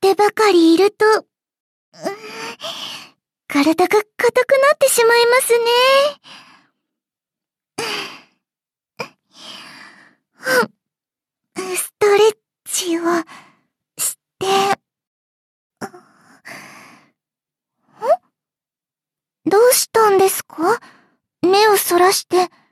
ってばかりいると、体が硬くなってしまいますね。ストレッチをして、どうしたんですか？目をそらして。